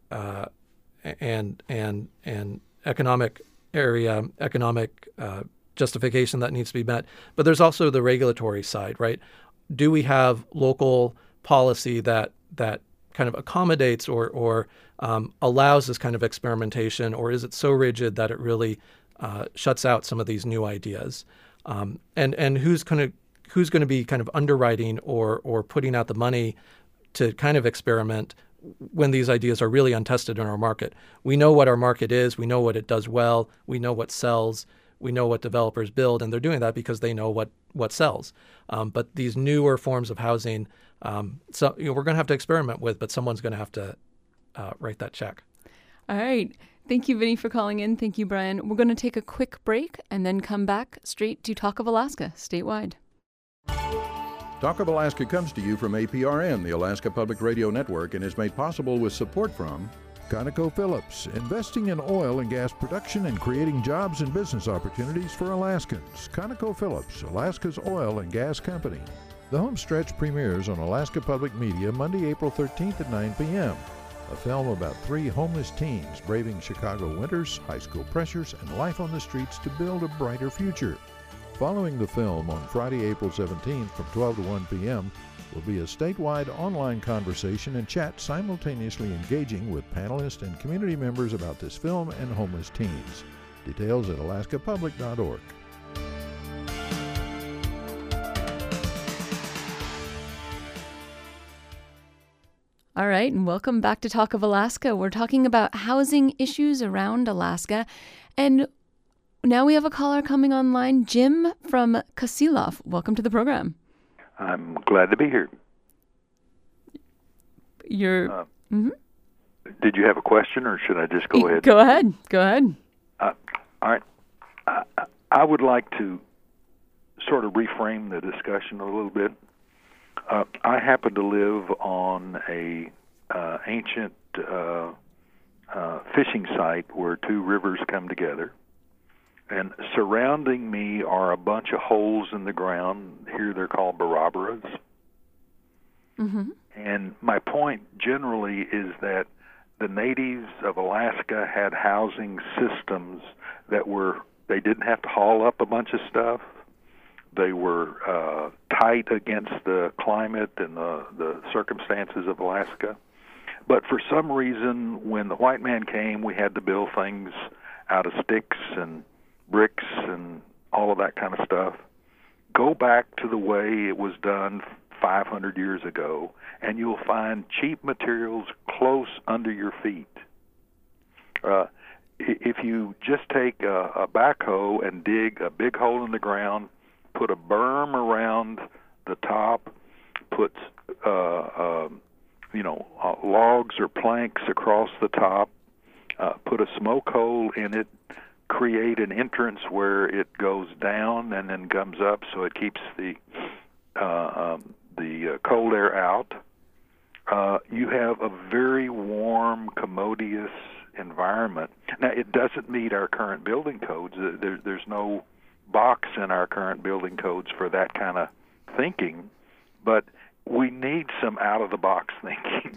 and economic area, economic justification that needs to be met, but there's also the regulatory side, right? Do we have local policy that kind of accommodates or allows this kind of experimentation, or is it so rigid that it really shuts out some of these new ideas? And who's going to be kind of underwriting or putting out the money to kind of experiment when these ideas are really untested in our market? We know what our market is. We know what it does well. We know what sells. We know what developers build, and they're doing that because they know what sells. But these newer forms of housing, we're going to have to experiment with, but someone's going to have to write that check. All right. Thank you, Vinny, for calling in. Thank you, Brian. We're going to take a quick break and then come back straight to Talk of Alaska, statewide. Talk of Alaska comes to you from APRN, the Alaska Public Radio Network, and is made possible with support from ConocoPhillips, investing in oil and gas production and creating jobs and business opportunities for Alaskans. ConocoPhillips, Alaska's oil and gas company. The Homestretch premieres on Alaska Public Media Monday, April 13th at 9 p.m. A film about 3 homeless teens braving Chicago winters, high school pressures, and life on the streets to build a brighter future. Following the film on Friday, April 17th from 12 to 1 p.m. will be a statewide online conversation and chat simultaneously engaging with panelists and community members about this film and homeless teens. Details at alaskapublic.org. All right, and welcome back to Talk of Alaska. We're talking about housing issues around Alaska. And now we have a caller coming online, Jim from Kasilov. Welcome to the program. I'm glad to be here. Did you have a question, or should I just go ahead? Go ahead. All right. I would like to sort of reframe the discussion a little bit. I happen to live on a ancient fishing site where two rivers come together, and surrounding me are a bunch of holes in the ground. Here they're called barabaras. Mm-hmm. And my point generally is that the natives of Alaska had housing systems that they didn't have to haul up a bunch of stuff. They were tight against the climate and the circumstances of Alaska. But for some reason, when the white man came, we had to build things out of sticks and bricks and all of that kind of stuff. Go back to the way it was done 500 years ago, and you'll find cheap materials close under your feet. If you just take a backhoe and dig a big hole in the ground, put a berm around the top, put logs or planks across the top, put a smoke hole in it, create an entrance where it goes down and then comes up, so it keeps the cold air out. You have a very warm, commodious environment. Now, it doesn't meet our current building codes. There's no box in our current building codes for that kind of thinking, but we need some out-of-the-box thinking.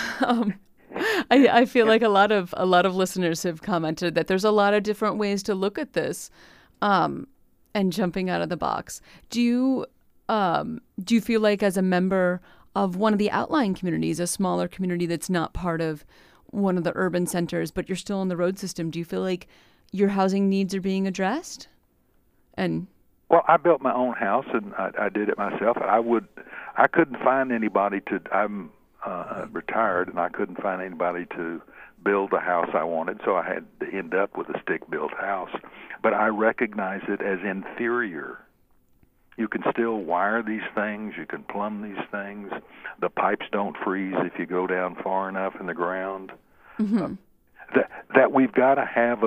I feel like a lot of listeners have commented that there's a lot of different ways to look at this, and jumping out of the box. Do you feel like, as a member of one of the outlying communities, a smaller community that's not part of one of the urban centers, but you're still in the road system, do you feel like your housing needs are being addressed? Well, I built my own house, and I did it myself. I couldn't find anybody I'm retired, and I couldn't find anybody to build the house I wanted, so I had to end up with a stick-built house. But I recognize it as inferior. You can still wire these things. You can plumb these things. The pipes don't freeze if you go down far enough in the ground. Mm-hmm. That we've got to have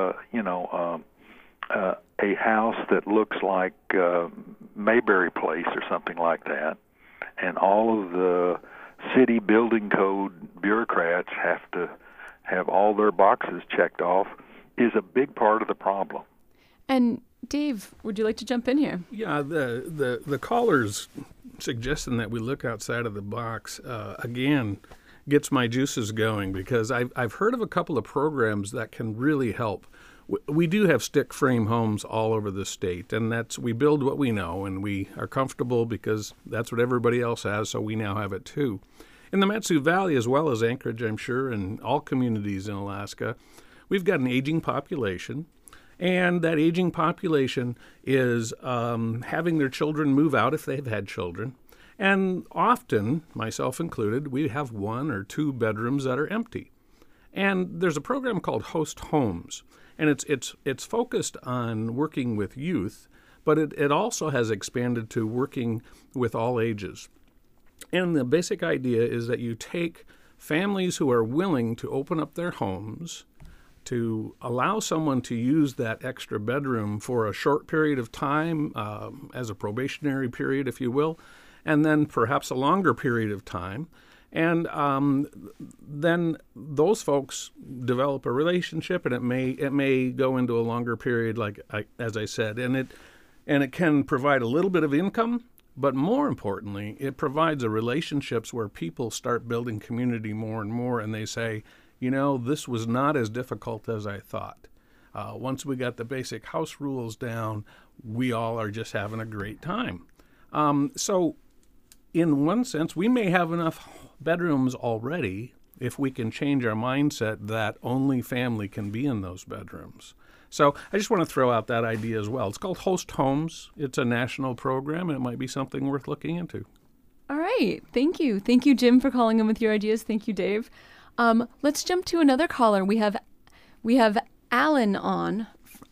a house that looks like Mayberry Place or something like that, and all of the city building code bureaucrats have to have all their boxes checked off, is a big part of the problem. And Dave, would you like to jump in here? Yeah, the caller's suggestion that we look outside of the box, again, gets my juices going, because I've heard of a couple of programs that can really help. We do have stick frame homes all over the state, and we build what we know, and we are comfortable because that's what everybody else has, so we now have it too. In the Mat-Su Valley, as well as Anchorage, I'm sure, and all communities in Alaska, we've got an aging population, and that aging population is having their children move out if they've had children. And often, myself included, we have 1 or 2 bedrooms that are empty. And there's a program called Host Homes, and it's focused on working with youth, but it also has expanded to working with all ages. And the basic idea is that you take families who are willing to open up their homes to allow someone to use that extra bedroom for a short period of time, as a probationary period, if you will, and then perhaps a longer period of time. And then those folks develop a relationship, and it may go into a longer period, as I said, and it can provide a little bit of income, but more importantly, it provides a relationships where people start building community more and more, and they say, this was not as difficult as I thought. Once we got the basic house rules down, we all are just having a great time. So in one sense, we may have enough bedrooms already if we can change our mindset that only family can be in those bedrooms. So I just want to throw out that idea as well. It's called Host Homes. It's a national program, and it might be something worth looking into. All right. Thank you. Thank you, Jim, for calling in with your ideas. Thank you, Dave. Let's jump to another caller. We have Alan on.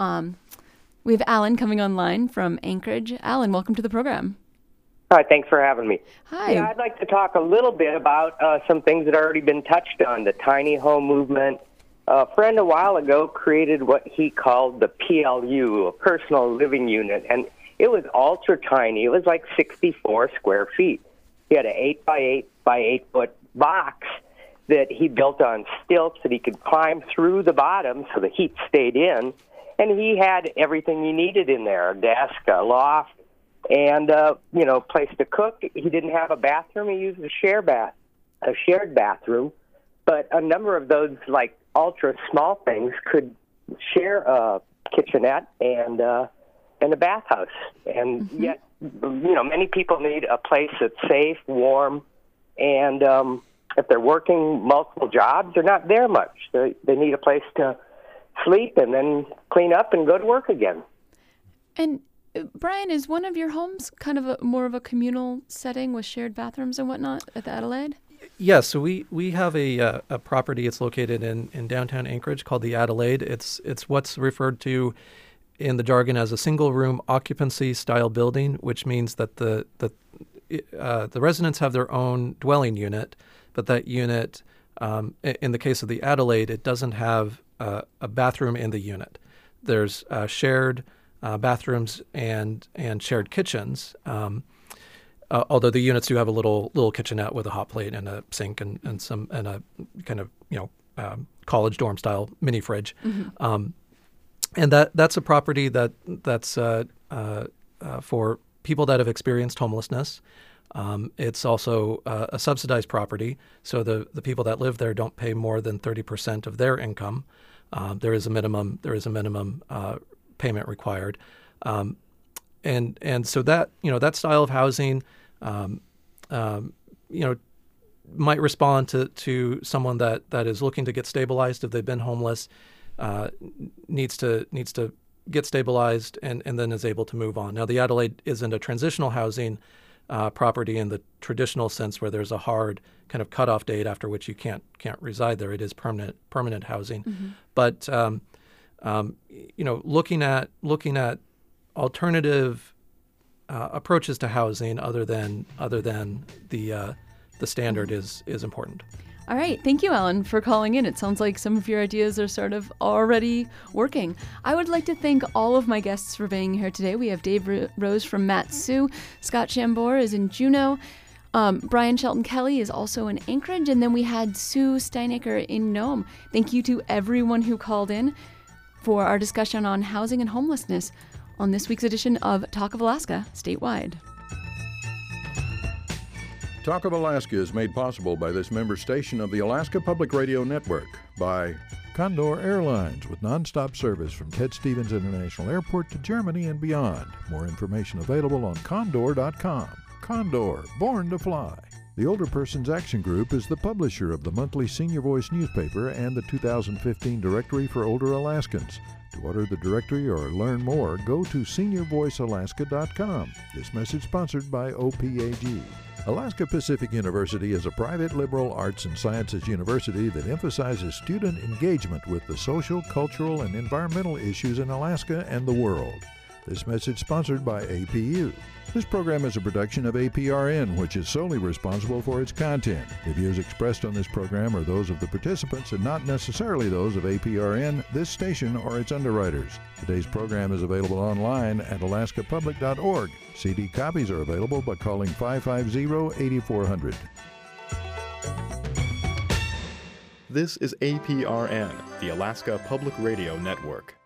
We have Alan coming online from Anchorage. Alan, welcome to the program. Hi, thanks for having me. Hi. Yeah, I'd like to talk a little bit about some things that have already been touched on, the tiny home movement. A friend a while ago created what he called the PLU, a personal living unit, and it was ultra tiny. It was like 64 square feet. He had an 8 by 8 by 8 foot box that he built on stilts that he could climb through the bottom so the heat stayed in, and he had everything he needed in there, a desk, a loft, and place to cook. He didn't have a bathroom. He used a shared bathroom, but a number of those like ultra small things could share a kitchenette and a bathhouse. And yet, many people need a place that's safe, warm, and if they're working multiple jobs, they're not there much. They need a place to sleep and then clean up and go to work again. And Brian, is one of your homes kind of more of a communal setting with shared bathrooms and whatnot at the Adelaide? Yes, so we have a property. It's located in downtown Anchorage called the Adelaide. It's what's referred to in the jargon as a single-room occupancy style building, which means that the residents have their own dwelling unit, but that unit, in the case of the Adelaide, it doesn't have a bathroom in the unit. There's shared bathrooms and shared kitchens. Although the units do have a little kitchenette with a hot plate and a sink and a kind of college dorm style mini fridge, and that's a property that's for people that have experienced homelessness. It's also a subsidized property, so the people that live there don't pay more than 30% of their income. There is a minimum payment required, and so that that style of housing. Might respond to someone that is looking to get stabilized if they've been homeless, needs to get stabilized and then is able to move on. Now, the Adelaide isn't a transitional housing property in the traditional sense where there's a hard kind of cutoff date after which you can't reside there. It is permanent housing, but looking at alternative approaches to housing other than the standard is important. All right. Thank you, Alan, for calling in. It sounds like some of your ideas are sort of already working. I would like to thank all of my guests for being here today. We have Dave Rose from Mat-Su. Scott Chambord is in Juneau. Brian Shelton Kelly is also in Anchorage. And then we had Sue Steinecker in Nome. Thank you to everyone who called in for our discussion on housing and homelessness on this week's edition of Talk of Alaska Statewide. Talk of Alaska is made possible by this member station of the Alaska Public Radio Network, by Condor Airlines, with nonstop service from Ted Stevens International Airport to Germany and beyond. More information available on condor.com. Condor, born to fly. The Older Persons Action Group is the publisher of the monthly Senior Voice newspaper and the 2015 Directory for Older Alaskans. To order the directory or learn more, go to seniorvoicealaska.com. This message sponsored by OPAG. Alaska Pacific University is a private liberal arts and sciences university that emphasizes student engagement with the social, cultural, and environmental issues in Alaska and the world. This message sponsored by APU. This program is a production of APRN, which is solely responsible for its content. The views expressed on this program are those of the participants and not necessarily those of APRN, this station, or its underwriters. Today's program is available online at alaskapublic.org. CD copies are available by calling 550-8400. This is APRN, the Alaska Public Radio Network.